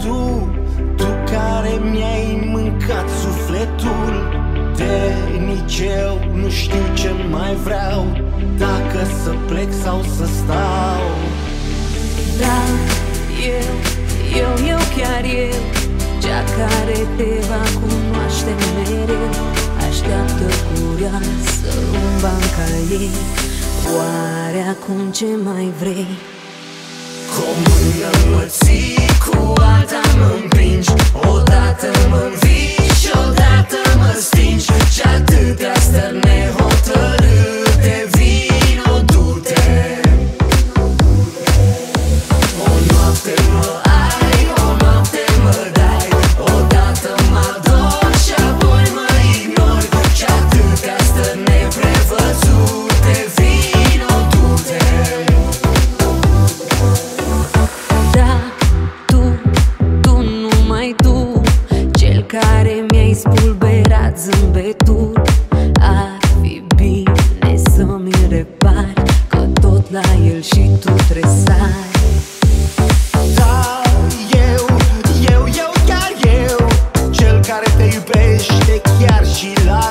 tu care mi-ai mâncat sufletul. De nici eu nu știu ce mai vreau, dacă să plec sau să stau. Da, eu, chiar eu, cea care te va cunoaște mereu. Așteaptă curioasă în banca ei, oare acum ce mai vrei? Cu o mână mă ții, cu alta mă împingi, odată mă învii și odată mă stingi. Și atâtea stări nehotărâte, vino, du-te. O noapte mă ai, o noapte mă dai, odată mă ador și apoi mă ignori. Și atâtea stări neprevăzute, vino, du-te. Da, tu, numai tu, cel care mi-ai spulberat zâmbetul. Ar fi bine să mi repari, că tot la el și tu tresari. Da, eu, chiar eu, cel care te iubește chiar și la